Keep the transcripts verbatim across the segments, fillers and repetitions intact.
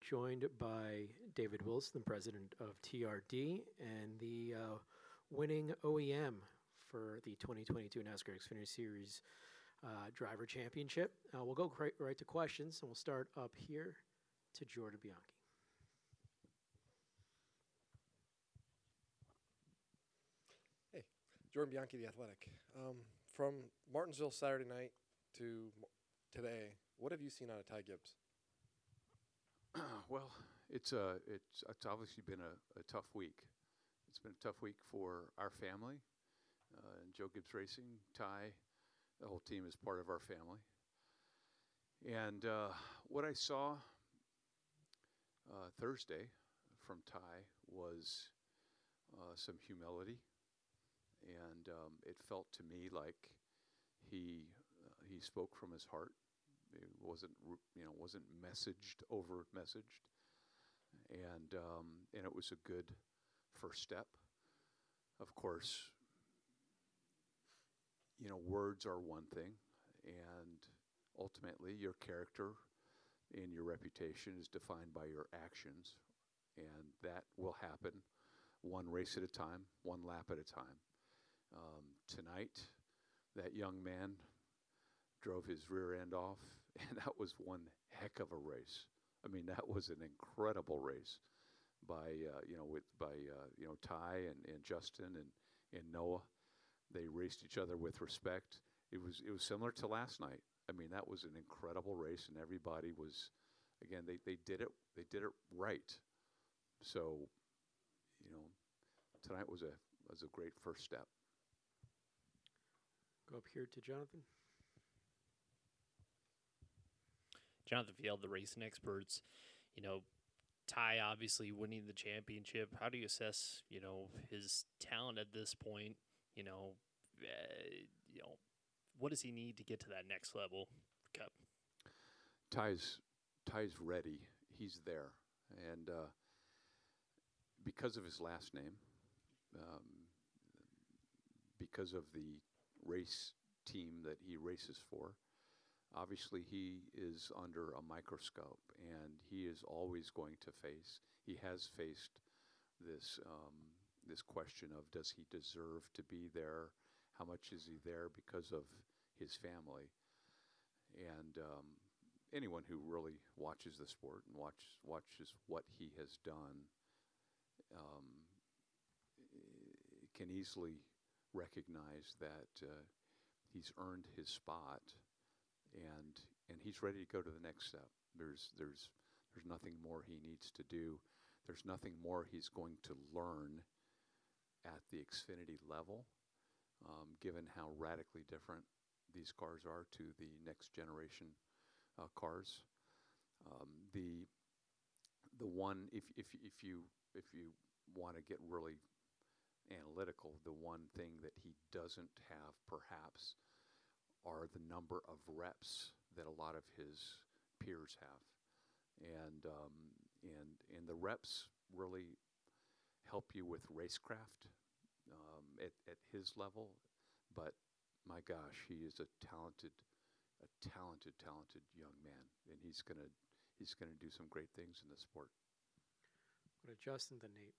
joined by David Wilson, the president of T R D, and the uh, winning O E M for the twenty twenty-two NASCAR Xfinity Series uh, Driver Championship. Uh, we'll go right, right to questions, and we'll start up here to Jordan Bianchi. Hey, Jordan Bianchi, The Athletic. Um, from Martinsville Saturday night to m- today, what have you seen out of Ty Gibbs? Well, it's uh, it's it's obviously been a, a tough week. It's been a tough week for our family, uh, and Joe Gibbs Racing, Ty, the whole team is part of our family. And uh, what I saw uh, Thursday from Ty was uh, some humility, and um, it felt to me like he uh, he spoke from his heart. It wasn't, you know, wasn't messaged over messaged, and um, and it was a good first step. Of course, you know, words are one thing, and ultimately, your character and your reputation is defined by your actions, and that will happen one race at a time, one lap at a time. Um, tonight, that young man drove his rear end off, and that was one heck of a race. I mean, that was an incredible race by uh, you know with by uh, you know Ty and, and Justin and, and Noah. They raced each other with respect. It was it was similar to last night. I mean, that was an incredible race, and everybody was, again, they, they did it they did it right. So, you know, tonight was a was a great first step. Go up here to Jonathan. Jonathan Field, the racing experts, you know, Ty obviously winning the championship. How do you assess, you know, his talent at this point? You know, uh, you know, what does he need to get to that next level? Cup. Ty's Ty's ready. He's there, and uh, because of his last name, um, because of the race team that he races for. Obviously, he is under a microscope, and he is always going to face, he has faced this um, this question of, does he deserve to be there? How much is he there because of his family? And um, anyone who really watches the sport and watch, watches what he has done um, can easily recognize that uh, he's earned his spot. And and he's ready to go to the next step. There's there's there's nothing more he needs to do. There's nothing more he's going to learn at the Xfinity level, um, given how radically different these cars are to the next generation uh, cars. Um, the the one if if if you if you want to get really analytical, the one thing that he doesn't have perhaps are the number of reps that a lot of his peers have, and um, and and the reps really help you with racecraft um, at at his level. But my gosh, he is a talented, a talented, talented young man, and he's gonna he's gonna do some great things in the sport. Go to Justin, then Nate.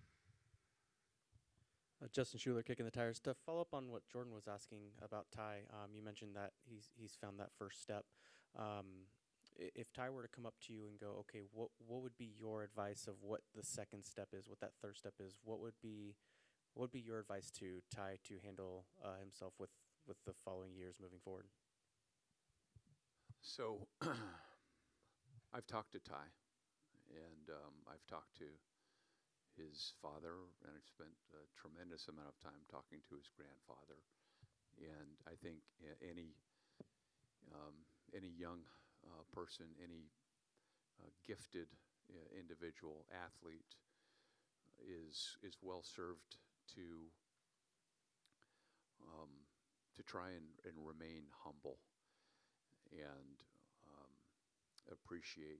Uh, Justin Schuler kicking the tires. To follow up on what Jordan was asking about Ty, um, you mentioned that he's he's found that first step. Um, i- if Ty were to come up to you and go, okay, what what would be your advice of what the second step is, what that third step is? What would be what would be your advice to Ty to handle uh, himself with with the following years moving forward? So I've talked to Ty, and um, I've talked to his father, and I've spent a tremendous amount of time talking to his grandfather. And I think uh, any um, any young uh, person, any uh, gifted uh, individual athlete is is well served to um, to try and, and remain humble and um, appreciate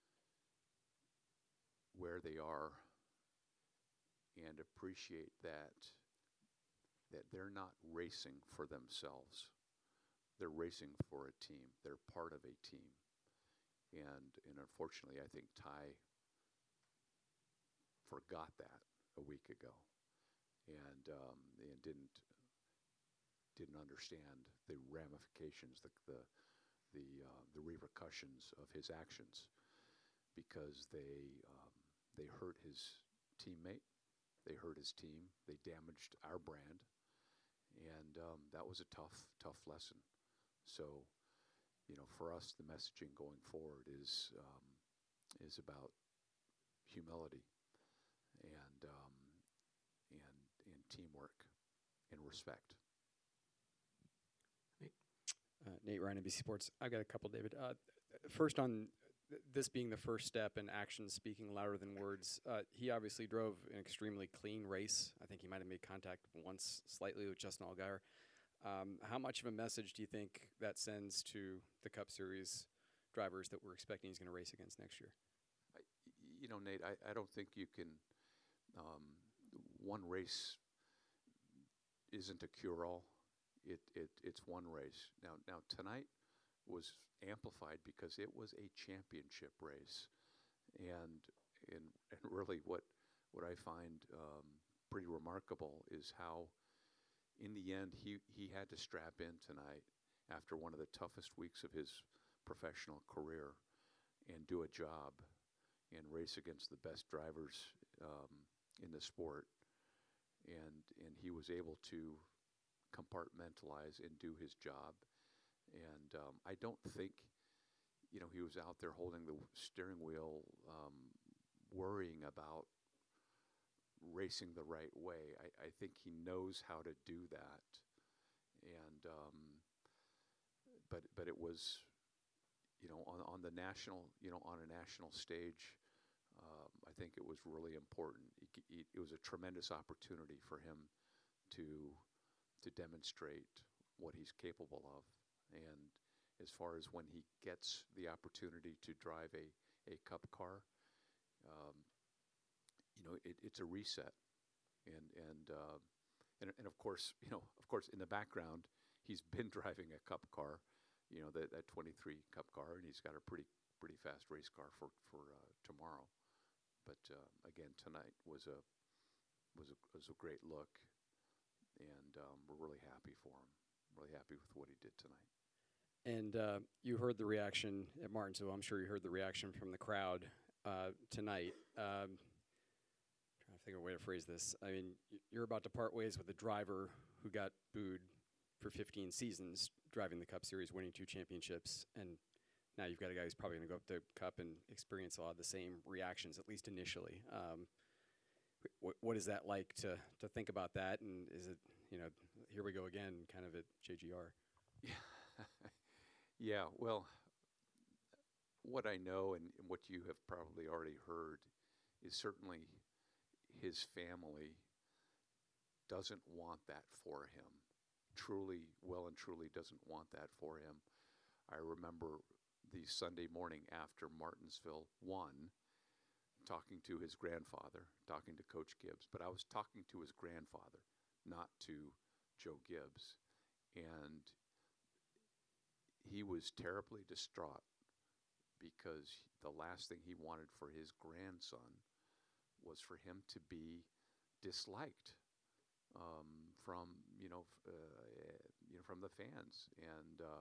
where they are, and appreciate that that they're not racing for themselves. They're racing for a team. They're part of a team. and and unfortunately, I think Ty forgot that a week ago, and um, and didn't didn't understand the ramifications, the the the, uh, the repercussions of his actions, because they um, they hurt his teammate, they hurt his team, they damaged our brand, and um, that was a tough tough lesson. So, you know, for us, the messaging going forward is um, is about humility and um, and and teamwork and respect. Uh, Nate Ryan, N B C Sports. I've got a couple, David. Uh, first, on th- this being the first step and actions speaking louder than words, uh, he obviously drove an extremely clean race. I think he might have made contact once slightly with Justin Allgaier. Um, how much of a message do you think that sends to the Cup Series drivers that we're expecting he's going to race against next year? I, you know, Nate, I, I don't think you can. Um, one race isn't a cure-all. It, it it's one race. Now now tonight was amplified because it was a championship race, and and and really what what I find um, pretty remarkable is how, in the end, he he had to strap in tonight after one of the toughest weeks of his professional career, and do a job, and race against the best drivers um, in the sport, and and he was able to compartmentalize and do his job. And um, I don't think, you know, he was out there holding the steering wheel, um, worrying about racing the right way. I, I think he knows how to do that. And um, but but it was, you know, on on the national, you know, on a national stage. Um, I think it was really important. It, it, it was a tremendous opportunity for him to to demonstrate what he's capable of. And as far as when he gets the opportunity to drive a, a cup car, um, you know, it, it's a reset. And and, uh, and and of course, you know, of course, in the background, he's been driving a cup car, you know, that, that twenty-three cup car, and he's got a pretty pretty fast race car for for uh, tomorrow. But uh, again, tonight was a was a was a great look. And um, we're really happy for him. Really happy with what he did tonight. And uh, you heard the reaction at Martinsville. I'm sure you heard the reaction from the crowd uh, tonight. Um, trying to think of a way to phrase this. I mean, y- you're about to part ways with a driver who got booed for fifteen seasons, driving the Cup Series, winning two championships, and now you've got a guy who's probably going to go up to Cup and experience a lot of the same reactions, at least initially. Um, What, what is that like to, to think about that? And is it, you know, here we go again, kind of at J G R? Yeah. Yeah, well, what I know and, and what you have probably already heard is certainly his family doesn't want that for him. Truly, well and truly doesn't want that for him. I remember the Sunday morning after Martinsville won, talking to his grandfather, talking to Coach Gibbs, but I was talking to his grandfather, not to Joe Gibbs. And he was terribly distraught because the last thing he wanted for his grandson was for him to be disliked um, from, you know, f- uh, you know, from the fans. And uh,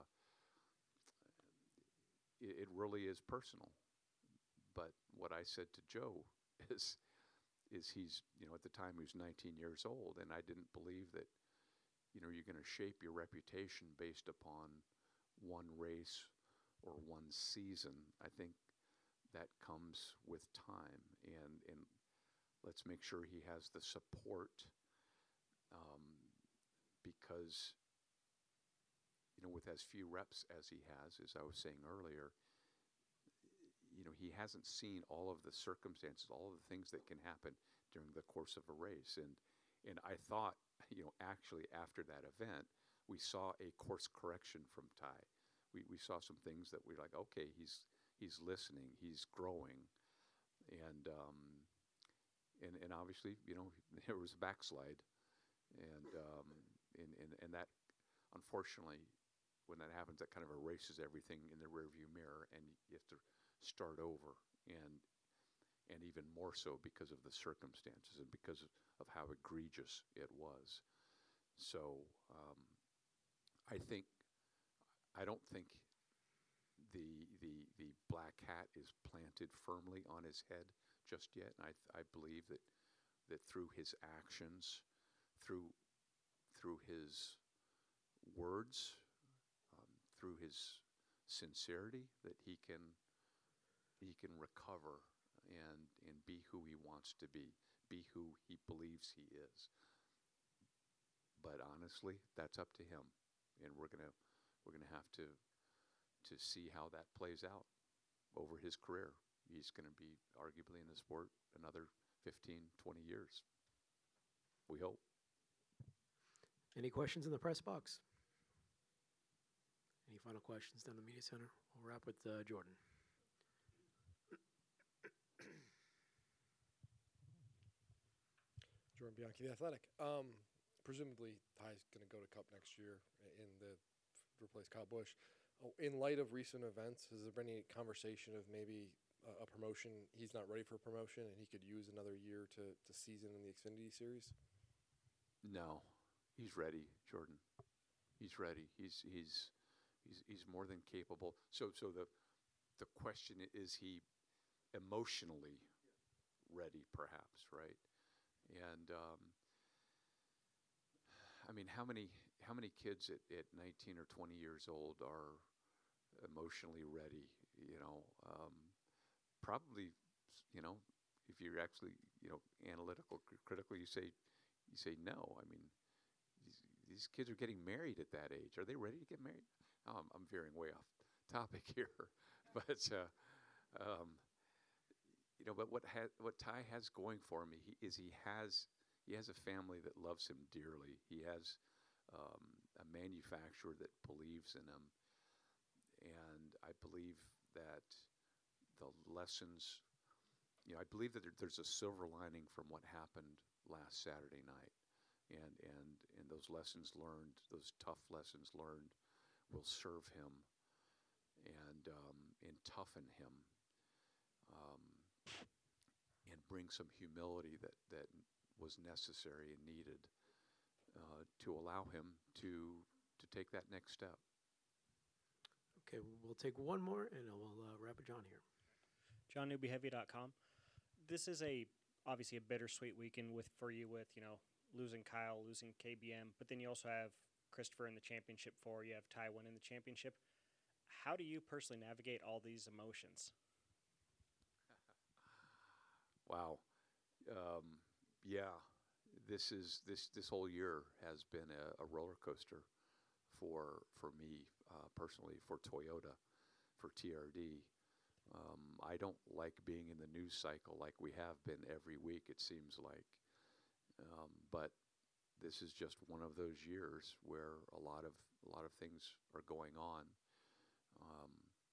it, it really is personal. But what I said to Joe is, is he's, you know, at the time he was nineteen years old, and I didn't believe that, you know, you're going to shape your reputation based upon one race or one season. I think that comes with time, and and let's make sure he has the support, um, because, you know, with as few reps as he has, as I was saying earlier, you know, he hasn't seen all of the circumstances, all of the things that can happen during the course of a race. And and I thought, you know, actually after that event, we saw a course correction from Ty. We we saw some things that we were like, okay, he's he's listening, he's growing. And um, and and obviously, you know, there was a backslide. And um, and, and, and that, unfortunately, when that happens, that kind of erases everything in the rearview mirror, and you have to start over, and and even more so because of the circumstances and because of, of how egregious it was. So um, I think I don't think the the the black hat is planted firmly on his head just yet. And I I believe that that through his actions, through through his words, um, through his sincerity, that he can he can recover and and be who he wants to be, be who he believes he is. But honestly, that's up to him, and we're gonna we're gonna have to to see how that plays out over his career. He's going to be arguably in the sport another fifteen, twenty years. We hope. Any questions in the press box? Any final questions down the media center? We'll wrap with uh, Jordan. Jordan Bianchi, The Athletic. Um, presumably, Ty's going to go to Cup next year in the replace Kyle Busch. Oh, in light of recent events, has there been any conversation of maybe uh, a promotion? He's not ready for promotion, and he could use another year to, to season in the Xfinity Series? No, he's ready, Jordan. He's ready. He's he's he's he's more than capable. So so the the question is, he emotionally ready, perhaps, right? And um, I mean, how many how many kids at, at nineteen or twenty years old are emotionally ready? You know, um, probably, you know, if you're actually, you know, analytical, cr- critical, you say you say no. I mean, these, these kids are getting married at that age. Are they ready to get married? Oh, I'm, I'm veering way off topic here, but uh, um, you know, but what ha- what Ty has going for him he, is he has he has a family that loves him dearly. He has um, a manufacturer that believes in him, and I believe that the lessons, you know, I believe that there, there's a silver lining from what happened last Saturday night, and and and those lessons learned, those tough lessons learned, will serve him and um, and toughen him. Um, and bring some humility that, that was necessary and needed uh, to allow him to to take that next step. Okay, we'll take one more, and we'll uh, wrap with John here. John Newby Heavy dot com. This is a obviously a bittersweet weekend with for you with you know losing Kyle, losing K B M, but then you also have Christopher in the championship four. You have Ty winning the championship. How do you personally navigate all these emotions? Wow, um, yeah, this is this this whole year has been a, a roller coaster for for me uh, personally, for Toyota, for T R D. Um, I don't like being in the news cycle like we have been every week. It seems like, um, but this is just one of those years where a lot of a lot of things are going on, um,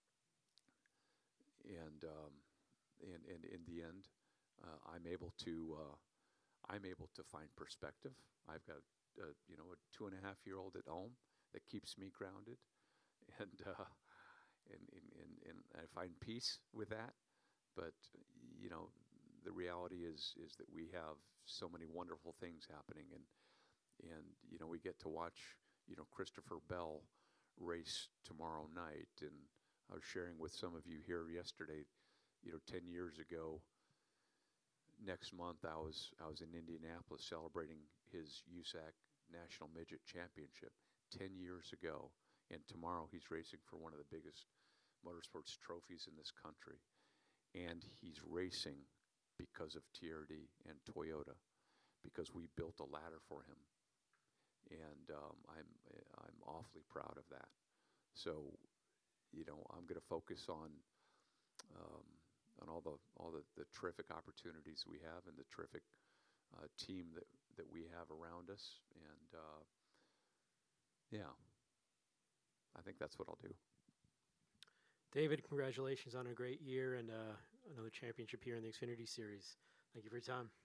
and um, and and in the end. Uh, I'm able to uh, I'm able to find perspective. I've got uh, you know a two and a half year old at home that keeps me grounded, and uh, and, and and and I find peace with that. But you know the reality is is that we have so many wonderful things happening, and and you know we get to watch you know Christopher Bell race tomorrow night, and I was sharing with some of you here yesterday. You know, ten years ago. Next month, I was I was in Indianapolis celebrating his U S A C National Midget Championship ten years ago, and tomorrow he's racing for one of the biggest motorsports trophies in this country, and he's racing because of T R D and Toyota, because we built a ladder for him, and um, I'm I'm awfully proud of that. So, you know, I'm going to focus on. Um, on all the all the, the terrific opportunities we have and the terrific uh, team that, that we have around us. And, uh, yeah, I think that's what I'll do. David, congratulations on a great year and uh, another championship here in the Xfinity Series. Thank you for your time.